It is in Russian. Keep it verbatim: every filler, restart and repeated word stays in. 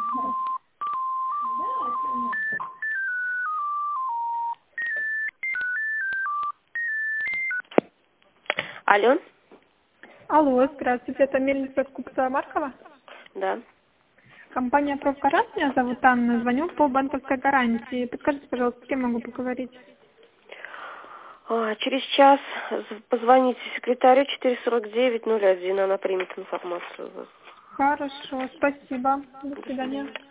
Алло. Алло, здравствуйте, это мельница купца Маркова? Да. Компания «Профгарант», меня зовут Анна, звоню по банковской гарантии. Подскажите, пожалуйста, с кем могу поговорить? А, через час з- позвоните секретарю четыре сорок девять ноль один, она примет информацию. Хорошо, спасибо. До До свидания. свидания.